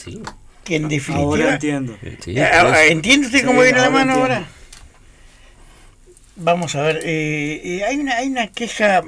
sí. Que en definitiva... Ahora entiendo. Sí, ¿Entiende usted cómo Sí, viene la ahora mano entiendo. ahora? Vamos a ver, hay una queja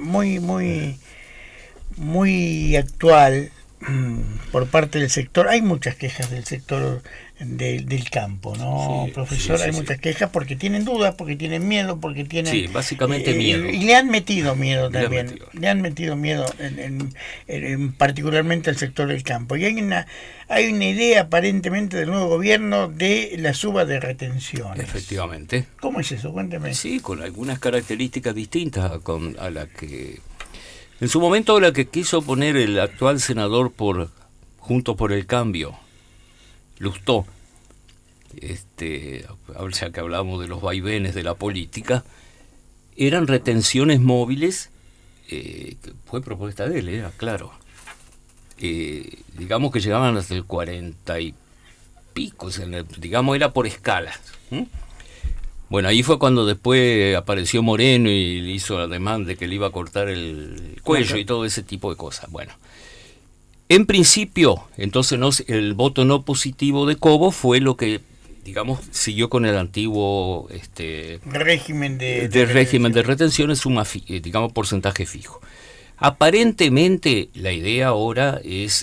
muy actual por parte del sector. Hay muchas quejas del sector del campo, ¿no, Sí, profesor? sí, Hay sí, muchas sí. quejas porque tienen dudas, porque tienen miedo, porque tienen... Sí, básicamente miedo. Y le han metido miedo Le han también. metido. Le han metido miedo particularmente al sector del campo. Y hay una idea aparentemente del nuevo gobierno de la suba de retenciones. Efectivamente. ¿Cómo es eso? Cuénteme. Sí, con algunas características distintas a la que... En su momento la que quiso poner el actual senador Juntos por el Cambio, Lustó, ya que hablamos de los vaivenes de la política, eran retenciones móviles, que fue propuesta de él, claro. Digamos que llegaban hasta el 40 y pico, digamos era por escalas. Bueno, ahí fue cuando después apareció Moreno y le hizo la demanda de que le iba a cortar el cuello y todo ese tipo de cosas. Bueno, en principio, entonces el voto no positivo de Cobo fue lo que, digamos, siguió con el antiguo régimen de régimen de retenciones, digamos, porcentaje fijo. Aparentemente la idea ahora es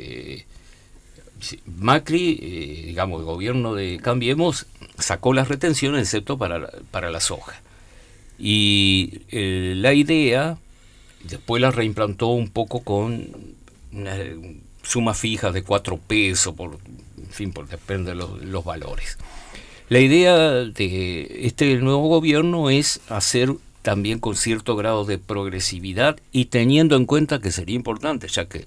Macri, digamos, el gobierno de Cambiemos sacó las retenciones excepto para la soja. Y la idea después la reimplantó un poco con una suma fija de 4 pesos, depende de los valores. La idea de este nuevo gobierno es hacer también con cierto grado de progresividad y teniendo en cuenta que sería importante, ya que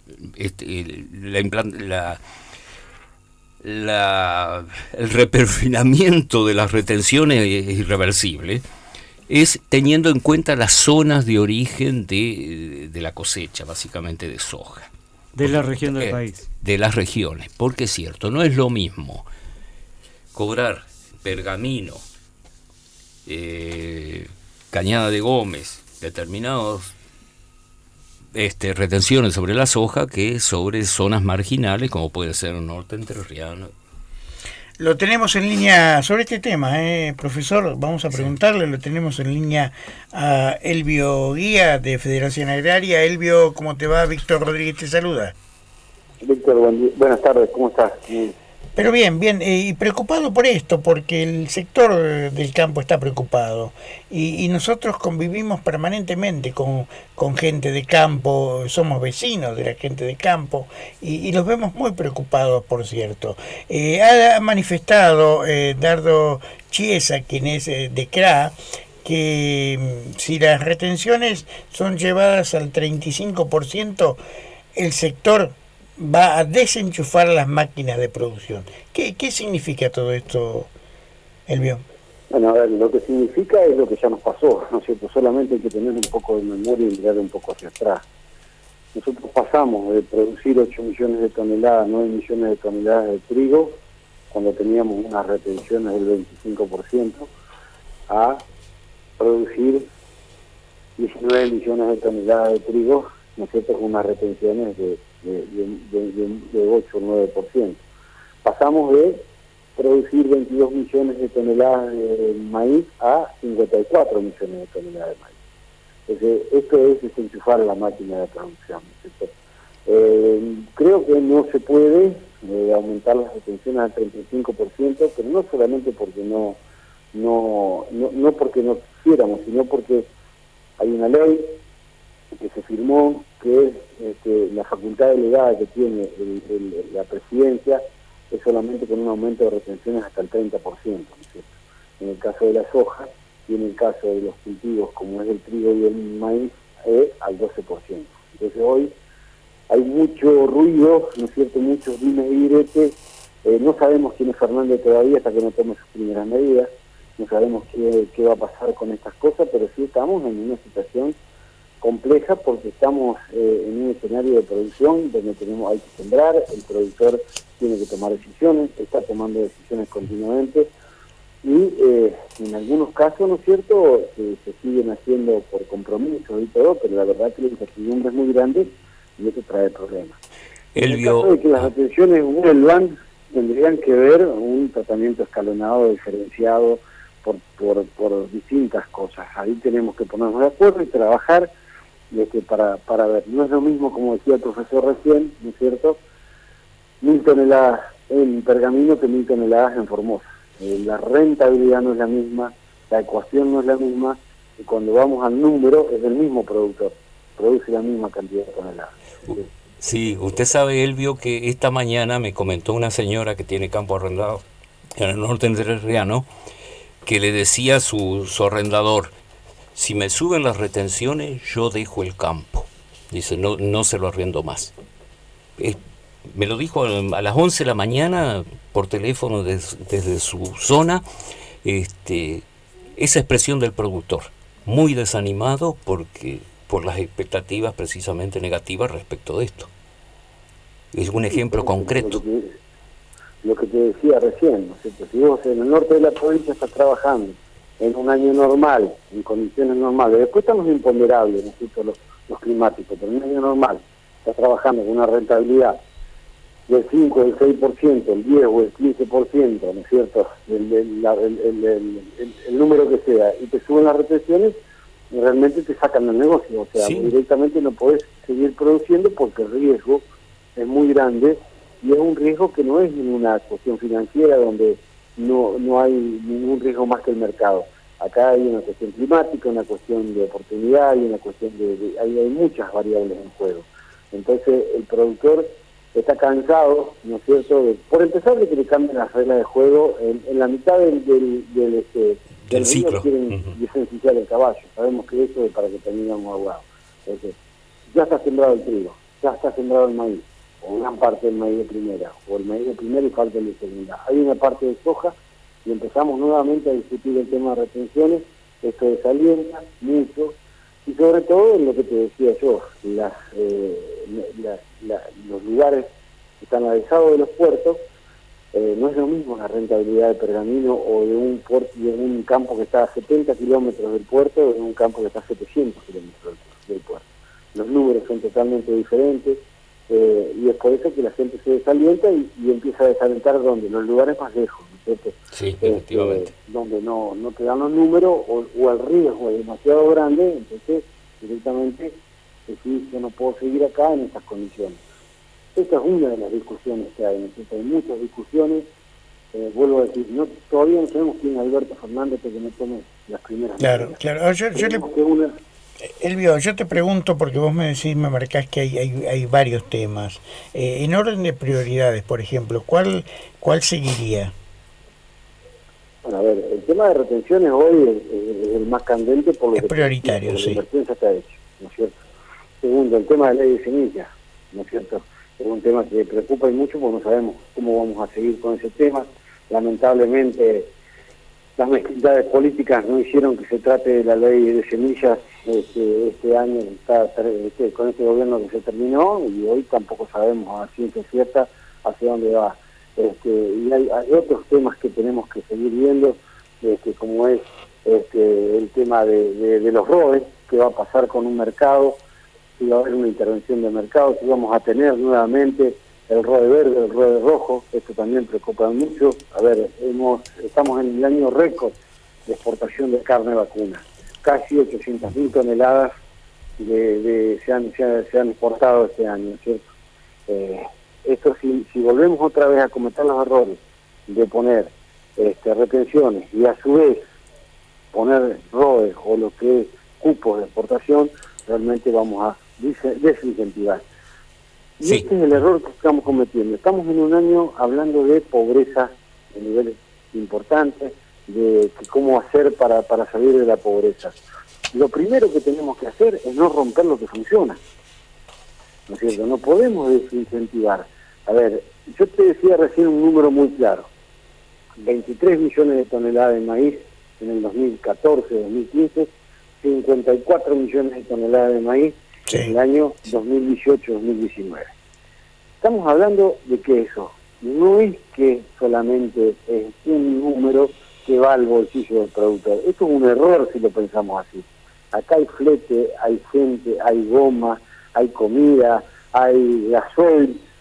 el reperfinamiento de las retenciones es irreversible, es teniendo en cuenta las zonas de origen de la cosecha, básicamente de soja. De la región del país. De las regiones, porque es cierto, no es lo mismo cobrar Pergamino, Cañada de Gómez, determinados retenciones sobre la soja que sobre zonas marginales como puede ser el norte entrerriano. Lo tenemos en línea sobre este tema, profesor, vamos a preguntarle, lo tenemos en línea a Elvio Guía de Federación Agraria. Elvio, ¿cómo te va? Víctor Rodríguez te saluda. Víctor, buenas tardes, ¿cómo estás? Pero bien, y preocupado por esto, porque el sector del campo está preocupado y nosotros convivimos permanentemente con gente de campo, somos vecinos de la gente de campo y los vemos muy preocupados, por cierto. Ha manifestado Dardo Chiesa, quien es de CRA, que si las retenciones son llevadas al 35%, el sector va a desenchufar las máquinas de producción. ¿Qué significa todo esto, Elvio? Bueno, a ver, lo que significa es lo que ya nos pasó, ¿no es cierto? Solamente hay que tener un poco de memoria y mirar un poco hacia atrás. Nosotros pasamos de producir 8 millones de toneladas, 9 millones de toneladas de trigo, cuando teníamos unas retenciones del 25%, a producir 19 millones de toneladas de trigo, ¿no es cierto?, con unas retenciones de 8 o 9%. Pasamos de producir 22 millones de toneladas de maíz a 54 millones de toneladas de maíz. Entonces, esto es desenchufar la máquina de producción, ¿no es cierto? Creo que no se puede aumentar las retenciones al 35%, pero no solamente porque no porque no quisiéramos, sino porque hay una ley que se firmó, que es la facultad delegada que tiene la presidencia, es solamente con un aumento de retenciones hasta el 30%, ¿no es cierto? En el caso de la soja y en el caso de los cultivos como es el trigo y el maíz, al 12%. Entonces hoy hay mucho ruido, ¿no es cierto?, muchos dimes y diretes. No sabemos quién es Fernández todavía hasta que no tome sus primeras medidas, no sabemos qué va a pasar con estas cosas, pero sí estamos en una situación compleja porque estamos en un escenario de producción donde hay que sembrar, el productor tiene que tomar decisiones, está tomando decisiones continuamente y en algunos casos, ¿no es cierto?, se siguen haciendo por compromiso y todo, pero la verdad que la incertidumbre es muy grande y eso trae problemas. En el caso de que las retenciones vuelvan, tendrían que ver un tratamiento escalonado, diferenciado por distintas cosas. Ahí tenemos que ponernos de acuerdo y trabajar para ver. No es lo mismo, como decía el profesor recién, ¿no es cierto?, 1.000 toneladas en Pergamino que 1.000 toneladas en Formosa. La rentabilidad no es la misma, la ecuación no es la misma, y cuando vamos al número es el mismo productor, produce la misma cantidad de toneladas. Sí, usted sabe, Elvio, que esta mañana me comentó una señora que tiene campo arrendado en el norte entrerriano, que le decía a su arrendador: si me suben las retenciones, yo dejo el campo. Dice, no se lo arriendo más. Me lo dijo a las 11 de la mañana por teléfono desde su zona, esa expresión del productor, muy desanimado por las expectativas precisamente negativas respecto de esto. Es un ejemplo concreto. Lo que te decía recién, ¿no es cierto? Si vos en el norte de la provincia estás trabajando en un año normal, en condiciones normales, después están los imponderables, ¿no es cierto?, los climáticos, pero en un año normal estás trabajando con una rentabilidad del 5, del 6%, el 10 o el 15%, ¿no es cierto?, el número que sea, y te suben las retenciones, realmente te sacan del negocio, o sea, sí, directamente no podés seguir produciendo porque el riesgo es muy grande, y es un riesgo que no es una cuestión financiera donde no hay ningún riesgo más que el mercado. Acá hay una cuestión climática, una cuestión de oportunidad, y una cuestión hay muchas variables en juego. Entonces el productor está cansado, ¿no es cierto?, por empezar de que le cambien las reglas de juego en la mitad del ciclo. Quieren licenciar el caballo. Sabemos que eso es para que terminemos ahogados. Entonces, ya está sembrado el trigo, ya está sembrado el maíz, o gran parte del maíz de primera, o el maíz de primera y falta el de segunda. Hay una parte de soja y empezamos nuevamente a discutir el tema de retenciones. Esto desalienta mucho, y sobre todo lo que te decía yo, los lugares que están alejados de los puertos. No es lo mismo la rentabilidad de Pergamino o de un campo que está a 70 kilómetros del puerto, o de un campo que está a 700 kilómetros del puerto. Los números son totalmente diferentes, y es por eso que la gente se desalienta y empieza a desalentar donde los lugares más lejos, ¿no es cierto? Sí, efectivamente. Donde no te dan los números, o el riesgo es demasiado grande, entonces directamente decís, yo no puedo seguir acá en estas condiciones. Esta es una de las discusiones que hay, ¿no es cierto? Hay muchas discusiones. Vuelvo a decir, todavía no sabemos quién es Alberto Fernández, que no tome las primeras medidas. Claro. Elvio, yo te pregunto, porque vos me marcás que hay varios temas. En orden de prioridades, por ejemplo, ¿cuál seguiría? Bueno, a ver, el tema de retenciones hoy es el más candente por lo es prioritario, sí. La inversión ya está hecha, ¿no es cierto? Segundo, el tema de ley de semillas, ¿no es cierto? Es un tema que preocupa y mucho, porque no sabemos cómo vamos a seguir con ese tema. Lamentablemente, las mezquindades políticas no hicieron que se trate de la ley de semillas este año, con este gobierno que se terminó, y hoy tampoco sabemos a ciencia cierta hacia dónde va. Y hay otros temas que tenemos que seguir viendo, como es el tema de los ROE, que va a pasar con un mercado, si va a haber una intervención de mercado, si vamos a tener nuevamente el ROE verde, el ROE rojo. Esto también preocupa mucho. A ver, estamos en el año récord de exportación de carne vacuna. Casi 800.000 toneladas se han exportado este año, ¿no es cierto? Esto, si volvemos otra vez a cometer los errores de poner retenciones y a su vez poner ROE o lo que es cupos de exportación, realmente vamos a desincentivar. Y sí, este es el error que estamos cometiendo. Estamos en un año hablando de pobreza de niveles importantes, de cómo hacer para salir de la pobreza. Lo primero que tenemos que hacer es no romper lo que funciona, ¿no es cierto? No podemos desincentivar. A ver, yo te decía recién un número muy claro: 23 millones de toneladas de maíz en el 2014-2015, 54 millones de toneladas de maíz en el año 2018-2019. Estamos hablando de que eso no es que solamente es un número que va al bolsillo del productor. Esto es un error si lo pensamos así. Acá hay flete, hay gente, hay goma, hay comida, hay gasoil,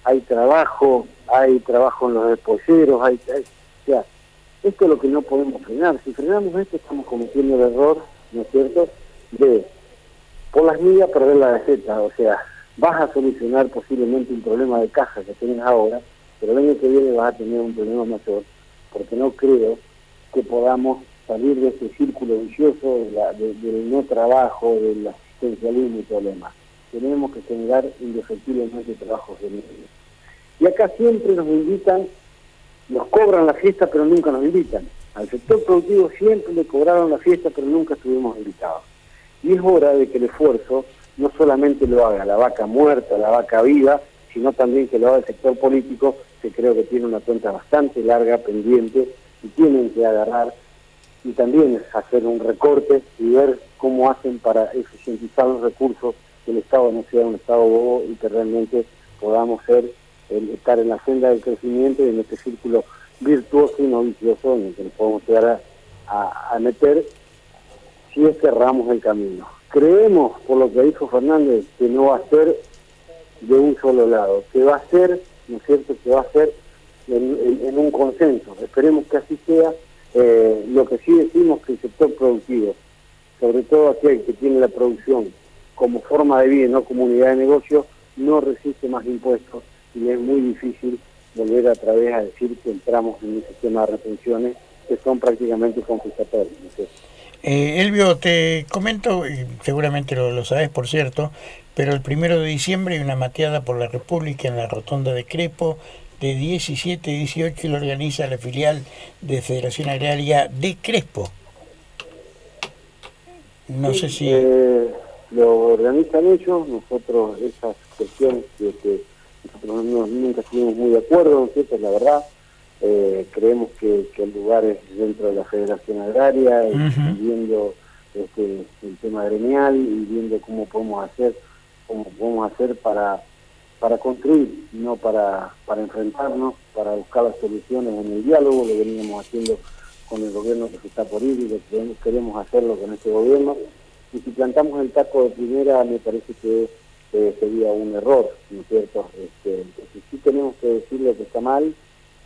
hay trabajo en los despolleros, o sea, esto es lo que no podemos frenar. Si frenamos esto, estamos cometiendo el error, ¿no es cierto?, de por las millas perder la gaceta. O sea, vas a solucionar posiblemente un problema de caja que tienes ahora, pero el año que viene vas a tener un problema mayor, porque no creo que podamos salir de este círculo vicioso del no trabajo, del asistencialismo y todo lo demás. Tenemos que generar indefectiblemente trabajos de medio. Y acá siempre nos invitan, nos cobran la fiesta pero nunca nos invitan. Al sector productivo siempre le cobraron la fiesta pero nunca estuvimos invitados. Y es hora de que el esfuerzo no solamente lo haga la vaca muerta, la vaca viva, sino también que lo haga el sector político, que creo que tiene una cuenta bastante larga, pendiente, y tienen que agarrar y también hacer un recorte y ver cómo hacen para eficientizar los recursos, que el Estado no sea un Estado bobo y que realmente podamos estar en la senda del crecimiento y en este círculo virtuoso y no vicioso en el que nos podemos llegar a meter si es que erramos el camino. Creemos, por lo que dijo Fernández, que no va a ser de un solo lado, que va a ser, ¿no es cierto?, que va a ser en un consenso. Esperemos que así sea. Lo que sí decimos que el sector productivo, sobre todo aquel que tiene la producción como forma de vida y no como unidad de negocio, no resiste más impuestos y es muy difícil volver a través a decir que entramos en un sistema de retenciones que son prácticamente confiscatorios, ¿no es cierto? Elvio, te comento, y seguramente lo sabes por cierto, pero el 1 de diciembre hay una mateada por la República en la Rotonda de Crespo de 17 y 18 y lo organiza la filial de Federación Agraria de Crespo. No sé si... lo organizan ellos, nosotros esas cuestiones que nosotros nunca estuvimos muy de acuerdo, ¿no es cierto?, la verdad. Creemos que el lugar es dentro de la Federación Agraria, viendo el tema gremial y viendo cómo podemos hacer para construir, no para enfrentarnos, para buscar las soluciones en el diálogo. Lo veníamos haciendo con el gobierno que se está por ir y lo que queremos hacerlo con este gobierno. Y si plantamos el taco de primera, me parece que sería un error, ¿no es cierto? Entonces sí tenemos que decir lo que está mal.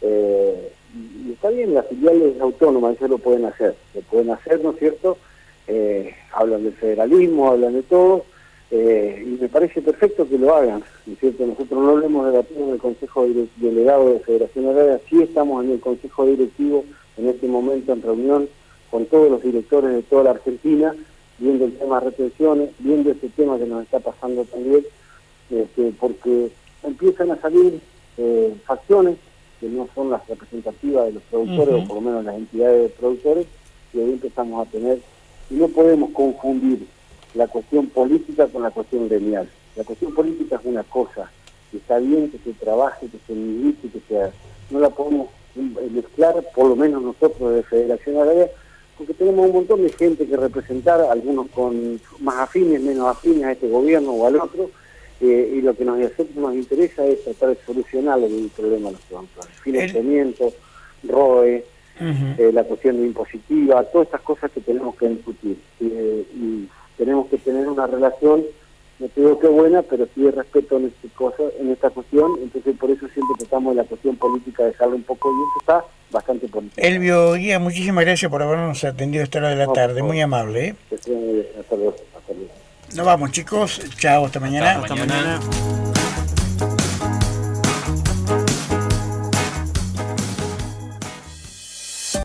Y está bien, las filiales autónomas ya lo pueden hacer, ¿no es cierto? Hablan del federalismo, hablan de todo, y me parece perfecto que lo hagan, ¿no es cierto? Nosotros no lo hemos debatido en el Consejo Delegado de Federación Agraria, sí estamos en el Consejo Directivo en este momento en reunión con todos los directores de toda la Argentina, viendo el tema de retenciones, viendo este tema que nos está pasando también, porque empiezan a salir facciones que no son las representativas de los productores, o por lo menos las entidades de productores, y ahí empezamos a tener, y no podemos confundir la cuestión política con la cuestión gremial. La cuestión política es una cosa, que está bien que se trabaje, que se milite, no la podemos mezclar, por lo menos nosotros de Federación Agraria, porque tenemos un montón de gente que representar, algunos con más afines, menos afines a este gobierno o al otro, y lo que nos interesa es tratar de solucionar el problema de los productores. Financiamiento, ROE, la cuestión de impositiva, todas estas cosas que tenemos que discutir. Y tenemos que tener una relación, no te digo que buena, pero sí de respeto en esta cuestión. Entonces por eso siempre tratamos de la cuestión política dejarla un poco, y eso está bastante político. Elvio Guía, muchísimas gracias por habernos atendido a esta hora de la tarde, muy amable. Que estén muy bien. Hasta luego. Nos vamos, chicos, chao, hasta mañana. Hasta mañana.